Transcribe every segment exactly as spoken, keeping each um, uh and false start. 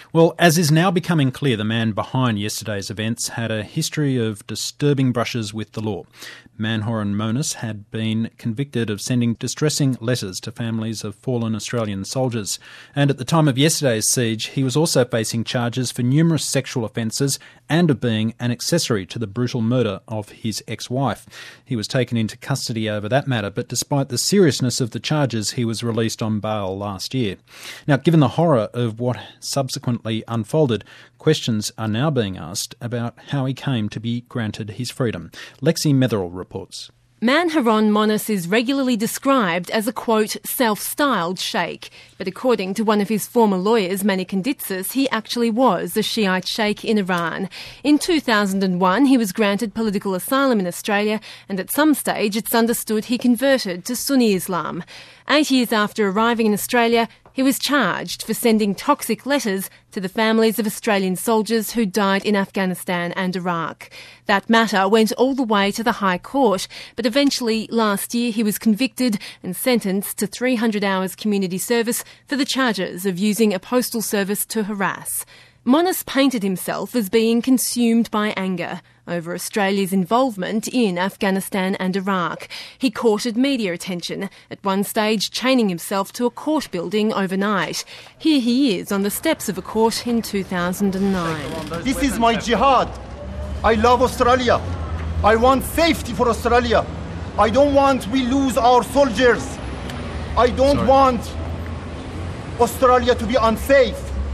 Well, as is now becoming clear, the man behind yesterday's events had a history of disturbing brushes with the law. Manhoran Monis had been convicted of sending distressing letters to families of fallen Australian soldiers. And at the time of yesterday's siege, he was also facing charges for numerous sexual offences and of being an accessory to the brutal murder of his ex-wife. He was taken into custody over that matter, but despite the seriousness of the charges, he was released on bail last year. Now, given the horror of what subsequently unfolded, questions are now being asked about how he came to be granted his freedom. Lexi Metherell reports. Manhoran Monis is regularly described as a, quote, self-styled sheikh. But according to one of his former lawyers, Manny Kanditsis, he actually was a Shiite sheikh in Iran. In two thousand one, he was granted political asylum in Australia, and at some stage it's understood he converted to Sunni Islam. Eight years after arriving in Australia, he was charged for sending toxic letters to the families of Australian soldiers who died in Afghanistan and Iraq. That matter went all the way to the High Court, but eventually last year he was convicted and sentenced to three hundred hours community service for the charges of using a postal service to harass. Monis painted himself as being consumed by anger over Australia's involvement in Afghanistan and Iraq. He courted media attention, at one stage chaining himself to a court building overnight. Here he is on the steps of a court in two thousand nine. This is my jihad. I love Australia. I want safety for Australia. I don't want we lose our soldiers. I don't Sorry. want Australia to be unsafe.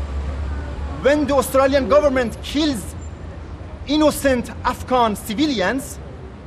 When the Australian government kills innocent Afghan civilians,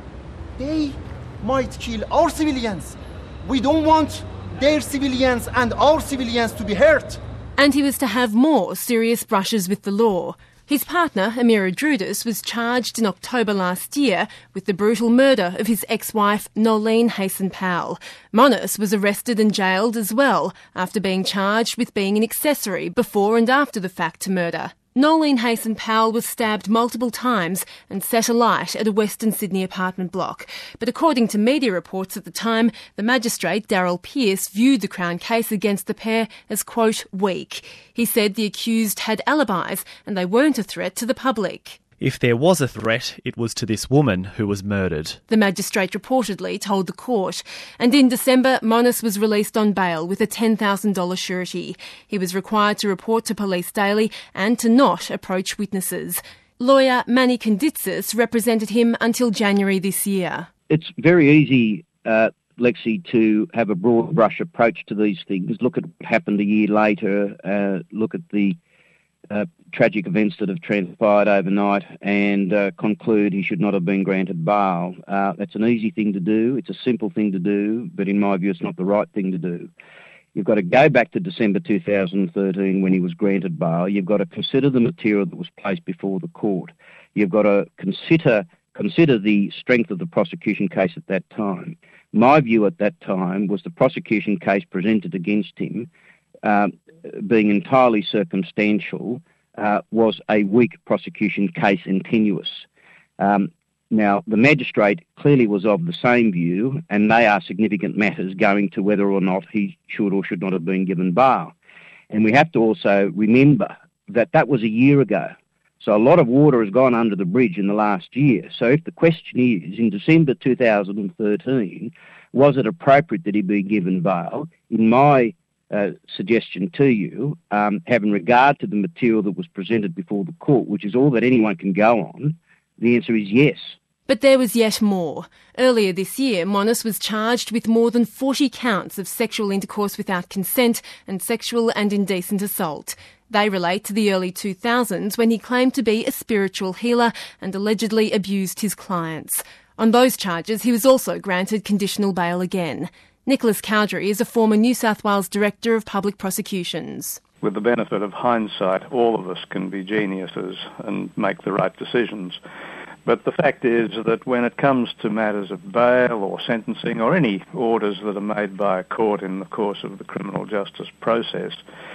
they might kill our civilians. We don't want their civilians and our civilians to be hurt. And he was to have more serious brushes with the law. His partner, Amira Drudis, was charged in October last year with the brutal murder of his ex-wife, Nolene Hayson-Powell. Monis was arrested and jailed as well after being charged with being an accessory before and after the fact to murder. Nolene Hayson-Powell was stabbed multiple times and set alight at a Western Sydney apartment block. But according to media reports at the time, the magistrate, Daryl Pearce, viewed the Crown case against the pair as, quote, weak. He said the accused had alibis and they weren't a threat to the public. If there was a threat, it was to this woman who was murdered, the magistrate reportedly told the court. And in December, Monis was released on bail with a ten thousand dollars surety. He was required to report to police daily and to not approach witnesses. Lawyer Manny Kanditsis represented him until January this year. It's very easy, uh, Lexi, to have a broad brush approach to these things. Look at what happened a year later, uh, look at the Uh, tragic events that have transpired overnight and uh, conclude he should not have been granted bail. Uh, that's an easy thing to do. It's a simple thing to do, but in my view, it's not the right thing to do. You've got to go back to December two thousand thirteen when he was granted bail. You've got to consider the material that was placed before the court. You've got to consider consider the strength of the prosecution case at that time. My view at that time was the prosecution case presented against him, uh, being entirely circumstantial, uh, was a weak prosecution case and tenuous. Um, now, the magistrate clearly was of the same view, and they are significant matters going to whether or not he should or should not have been given bail. And we have to also remember that that was a year ago. So a lot of water has gone under the bridge in the last year. So if the question is, in December two thousand thirteen, was it appropriate that he be given bail? In my Uh, suggestion to you, um, having regard to the material that was presented before the court, which is all that anyone can go on, the answer is yes. But there was yet more. Earlier this year, Monis was charged with more than forty counts of sexual intercourse without consent and sexual and indecent assault. They relate to the early two thousands when he claimed to be a spiritual healer and allegedly abused his clients. On those charges, he was also granted conditional bail again. Nicholas Cowdery is a former New South Wales Director of Public Prosecutions. With the benefit of hindsight, all of us can be geniuses and make the right decisions. But the fact is that when it comes to matters of bail or sentencing or any orders that are made by a court in the course of the criminal justice process,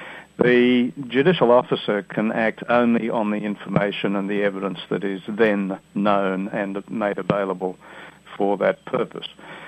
the judicial officer can act only on the information and the evidence that is then known and made available for that purpose.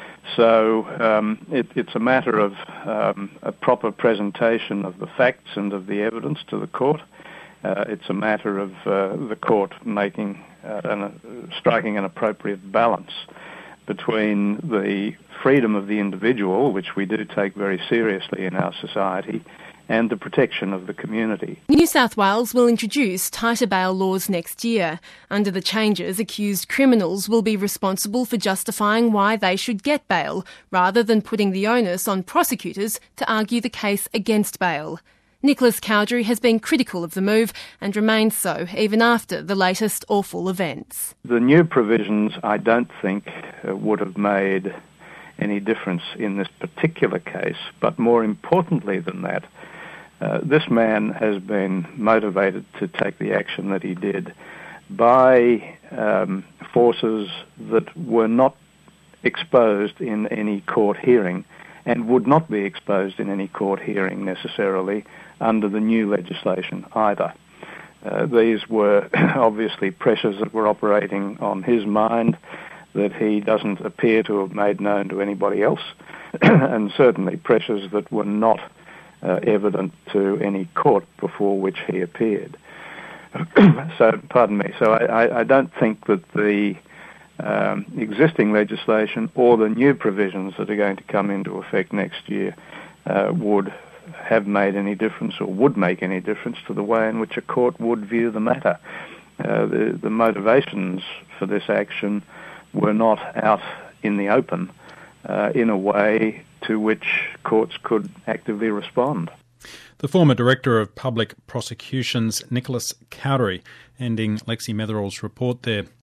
So um, it, it's a matter of um, a proper presentation of the facts and of the evidence to the court, Uh, it's a matter of uh, the court making uh, an, uh, striking an appropriate balance between the freedom of the individual, which we do take very seriously in our society, and the protection of the community. New South Wales will introduce tighter bail laws next year. Under the changes, accused criminals will be responsible for justifying why they should get bail, rather than putting the onus on prosecutors to argue the case against bail. Nicholas Cowdery has been critical of the move and remains so even after the latest awful events. The new provisions, I don't think, uh, would have made any difference in this particular case, but more importantly than that, uh, this man has been motivated to take the action that he did by um, forces that were not exposed in any court hearing and would not be exposed in any court hearing necessarily under the new legislation either. Uh, these were obviously pressures that were operating on his mind that he doesn't appear to have made known to anybody else, and certainly pressures that were not uh, evident to any court before which he appeared. so, pardon me, so I, I, I don't think that the um, existing legislation or the new provisions that are going to come into effect next year uh, would have made any difference or would make any difference to the way in which a court would view the matter. Uh, the, the motivations for this action were not out in the open uh, in a way to which courts could actively respond. The former Director of Public Prosecutions, Nicholas Cowdery, ending Lexi Metherall's report there.